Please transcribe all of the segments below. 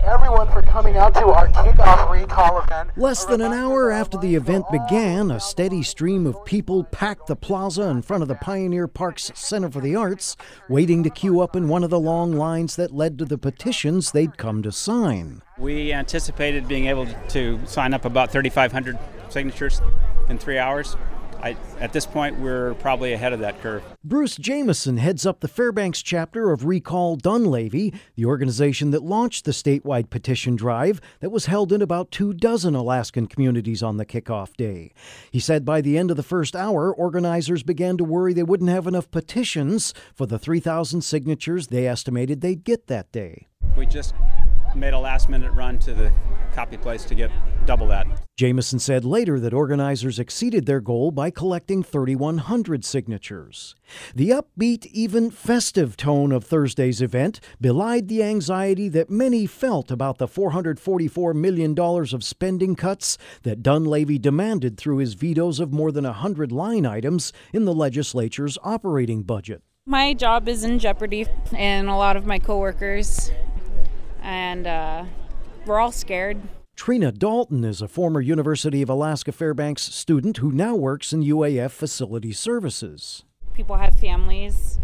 everyone for coming out to our kickoff recall event. Less than an hour after the event began, a steady stream of people packed the plaza in front of the Pioneer Park's Center for the Arts, waiting to queue up in one of the long lines that led to the petitions they'd come to sign. We anticipated being able to sign up about 3,500 signatures in 3 hours. At this point, we're probably ahead of that curve. Bruce Jameson heads up the Fairbanks chapter of Recall Dunleavy, the organization that launched the statewide petition drive that was held in about 24 Alaskan communities on the kickoff day. He said by the end of the first hour, organizers began to worry they wouldn't have enough petitions for the 3,000 signatures they estimated they'd get that day. We just made a last-minute run to the copy place to get double that. Jameson said later that organizers exceeded their goal by collecting 3,100 signatures. The upbeat, even festive tone of Thursday's event belied the anxiety that many felt about the $444 million of spending cuts that Dunleavy demanded through his vetoes of more than 100 line items in the legislature's operating budget. My job is in jeopardy, and a lot of my coworkers, and we're all scared. Trina Dalton is a former University of Alaska Fairbanks student who now works in UAF Facility Services. People have families,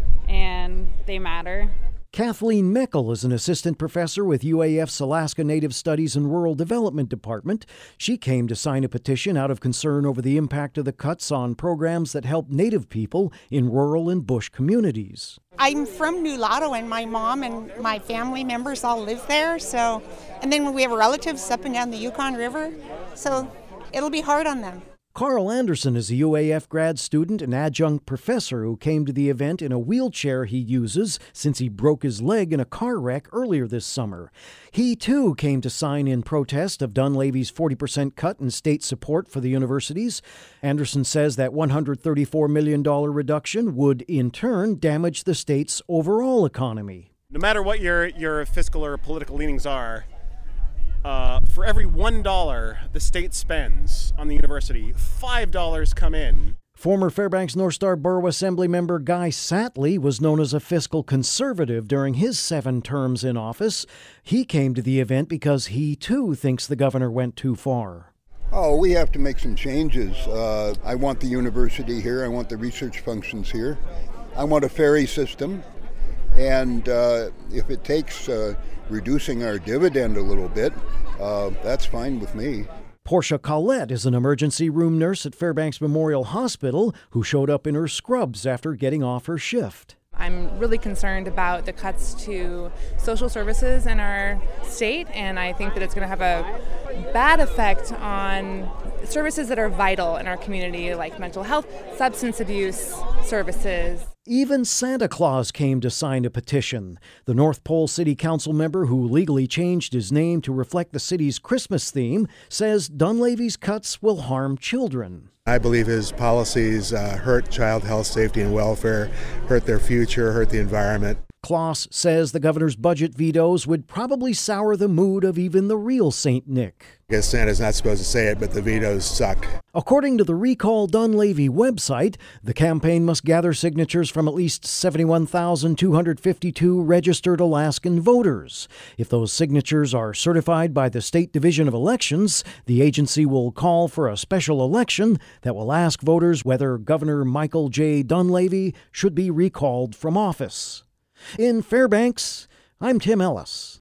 and they matter. Kathleen Meckel is an assistant professor with UAF's Alaska Native Studies and Rural Development Department. She came to sign a petition out of concern over the impact of the cuts on programs that help Native people in rural and bush communities. I'm from New Lotto, and my mom and my family members all live there. And then we have relatives up and down the Yukon River, so it'll be hard on them. Carl Anderson is a UAF grad student and adjunct professor who came to the event in a wheelchair he uses since he broke his leg in a car wreck earlier this summer. He, too, came to sign in protest of Dunleavy's 40% cut in state support for the universities. Anderson says that $134 million reduction would, in turn, damage the state's overall economy. No matter what your fiscal or political leanings are, for every $1 the state spends on the university, $5 come in. Former Fairbanks North Star Borough Assembly member Guy Satley was known as a fiscal conservative during his 7 terms in office. He came to the event because he, too, thinks the governor went too far. Oh, we have to make some changes. I want the university here. I want the research functions here. I want a ferry system. And if it takes reducing our dividend a little bit, that's fine with me. Portia Collette is an emergency room nurse at Fairbanks Memorial Hospital who showed up in her scrubs after getting off her shift. I'm really concerned about the cuts to social services in our state, and I think that it's going to have a bad effect on services that are vital in our community, like mental health, substance abuse services. Even Santa Claus came to sign a petition. The North Pole City Council member, who legally changed his name to reflect the city's Christmas theme, says Dunleavy's cuts will harm children. I believe his policies hurt child health, safety, and welfare, hurt their future, hurt the environment. Claus says the governor's budget vetoes would probably sour the mood of even the real St. Nick. I guess Santa's not supposed to say it, but the vetoes suck. According to the Recall Dunleavy website, the campaign must gather signatures from at least 71,252 registered Alaskan voters. If those signatures are certified by the State Division of Elections, the agency will call for a special election that will ask voters whether Governor Michael J. Dunleavy should be recalled from office. In Fairbanks, I'm Tim Ellis.